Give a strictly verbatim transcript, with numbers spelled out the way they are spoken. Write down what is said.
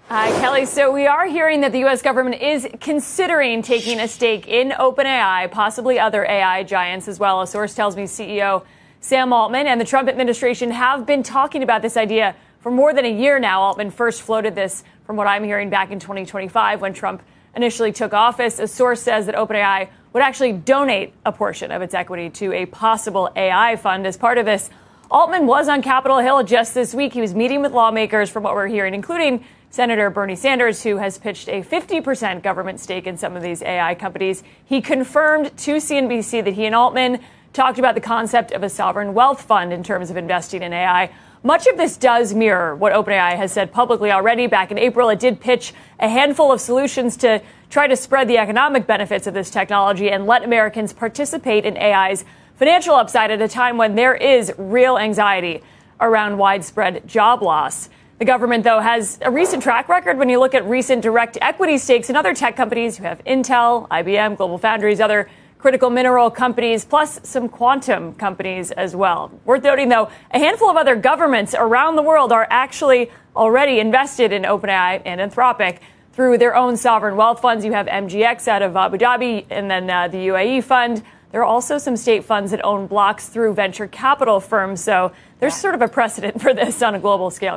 Hi, Kelly. So we are hearing that the U S government is considering taking a stake in OpenAI, possibly other A I giants as well. A source tells me C E O Sam Altman and the Trump administration have been talking about this idea for more than a year now. Altman first floated this, from what I'm hearing, back in twenty twenty-five when Trump initially took office. A source says that OpenAI would actually donate a portion of its equity to a possible A I fund as part of this. Altman was on Capitol Hill just this week. He was meeting with lawmakers, from what we're hearing, including Senator Bernie Sanders, who has pitched a fifty percent government stake in some of these A I companies. He confirmed to C N B C that he and Altman talked about the concept of a sovereign wealth fund in terms of investing in A I. Much of this does mirror what OpenAI has said publicly already. Back in April, it did pitch a handful of solutions to try to spread the economic benefits of this technology and let Americans participate in A I's financial upside at a time when there is real anxiety around widespread job loss. The government, though, has a recent track record when you look at recent direct equity stakes in other tech companies. You have Intel, I B M, GlobalFoundries, other critical mineral companies, plus some quantum companies as well. Worth noting, though, a handful of other governments around the world are actually already invested in OpenAI and Anthropic through their own sovereign wealth funds. You have M G X out of Abu Dhabi and then uh, the U A E fund. There are also some state funds that own blocks through venture capital firms. So there's sort of a precedent for this on a global scale.